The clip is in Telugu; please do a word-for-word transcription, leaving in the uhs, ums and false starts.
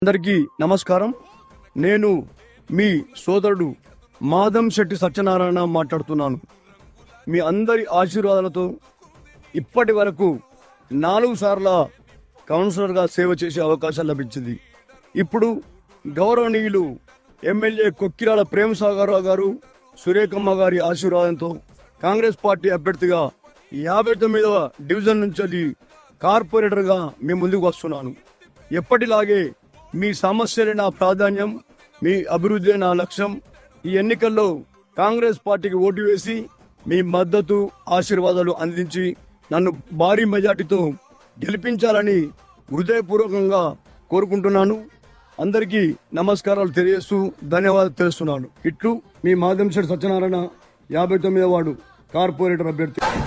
అందరికీ నమస్కారం. నేను మీ సోదరుడు మాదంశెట్టి సత్యనారాయణ మాట్లాడుతున్నాను. మీ అందరి ఆశీర్వాదాలతో ఇప్పటి వరకు నాలుగు సార్ల కౌన్సిలర్గా సేవ చేసే అవకాశం లభించింది. ఇప్పుడు గౌరవనీయులు ఎమ్మెల్యే కొక్కిరాల ప్రేమసాగరరావు గారు, సురేఖమ్మ గారి ఆశీర్వాదంతో కాంగ్రెస్ పార్టీ అభ్యర్థిగా యాభై తొమ్మిదవ డివిజన్ నుంచి కార్పొరేటర్గా మీ ముందుకు వస్తున్నాను. ఎప్పటిలాగే మీ సమస్యలే నా ప్రాధాన్యం, మీ అభివృద్ధి నా లక్ష్యం. ఈ ఎన్నికల్లో కాంగ్రెస్ పార్టీకి ఓటు వేసి మీ మద్దతు ఆశీర్వాదాలు అందించి నన్ను భారీ మెజార్టీతో గెలిపించాలని హృదయపూర్వకంగా కోరుకుంటున్నాను. అందరికీ నమస్కారాలు తెలియజేస్తూ ధన్యవాదాలు తెలుస్తున్నాను. ఇట్లు మీ మాదంశెట్టి సత్యనారాయణ, యాభై తొమ్మిదవ వార్డు కార్పొరేటర్ అభ్యర్థి.